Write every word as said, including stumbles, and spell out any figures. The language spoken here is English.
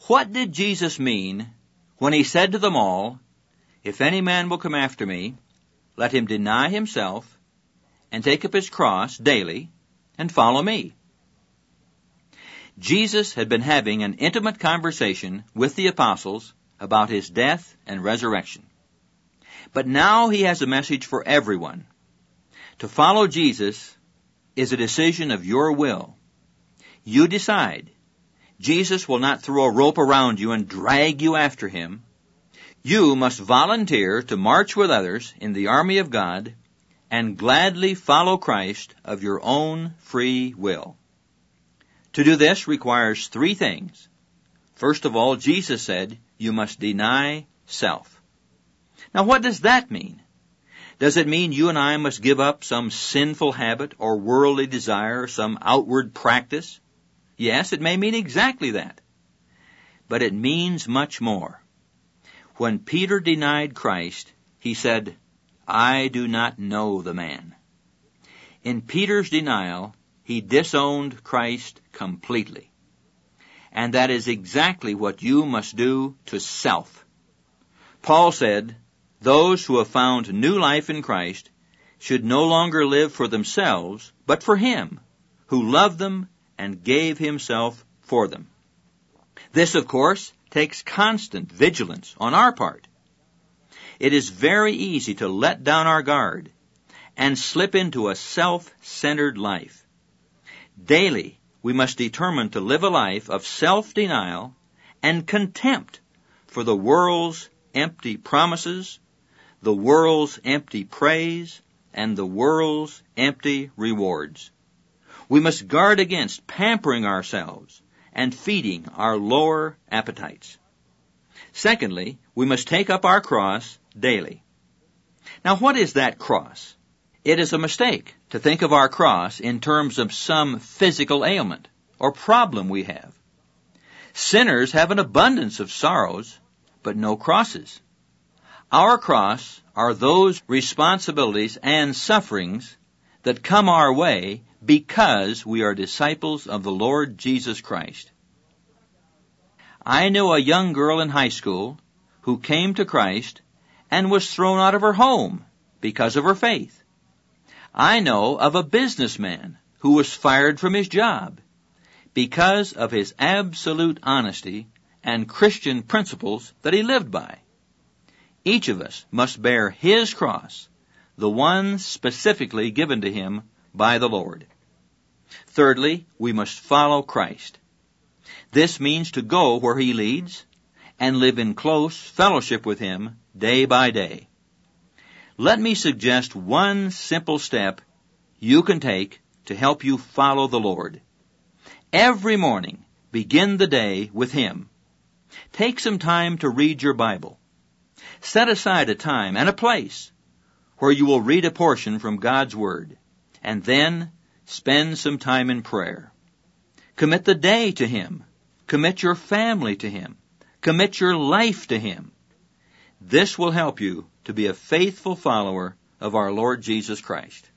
What did Jesus mean when he said to them all, "If any man will come after me, let him deny himself and take up his cross daily and follow me"? Jesus had been having an intimate conversation with the apostles about his death and resurrection. But now he has a message for everyone. To follow Jesus is a decision of your will. You decide. Jesus will not throw a rope around you and drag you after him. You must volunteer to march with others in the army of God and gladly follow Christ of your own free will. To do this requires three things. First of all, Jesus said, you must deny self. Now, what does that mean? Does it mean you and I must give up some sinful habit or worldly desire or some outward practice? Yes, it may mean exactly that. But it means much more. When Peter denied Christ, he said, "I do not know the man." In Peter's denial, he disowned Christ completely. And that is exactly what you must do to self. Paul said, those who have found new life in Christ should no longer live for themselves, but for him, who loved them and gave himself for them. This, of course, takes constant vigilance on our part. It is very easy to let down our guard and slip into a self-centered life. Daily, we must determine to live a life of self-denial and contempt for the world's empty promises, the world's empty praise, and the world's empty rewards. We must guard against pampering ourselves and feeding our lower appetites. Secondly, we must take up our cross daily. Now, what is that cross? It is a mistake to think of our cross in terms of some physical ailment or problem we have. Sinners have an abundance of sorrows, but no crosses. Our cross are those responsibilities and sufferings that come our way because we are disciples of the Lord Jesus Christ. I knew a young girl in high school who came to Christ and was thrown out of her home because of her faith. I know of a businessman who was fired from his job because of his absolute honesty and Christian principles that he lived by. Each of us must bear his cross, the one specifically given to him by the Lord. Thirdly, we must follow Christ. This means to go where he leads and live in close fellowship with him day by day. Let me suggest one simple step you can take to help you follow the Lord. Every morning, begin the day with him. Take some time to read your Bible. Set aside a time and a place where you will read a portion from God's Word, and then spend some time in prayer. Commit the day to him. Commit your family to him. Commit your life to him. This will help you to be a faithful follower of our Lord Jesus Christ.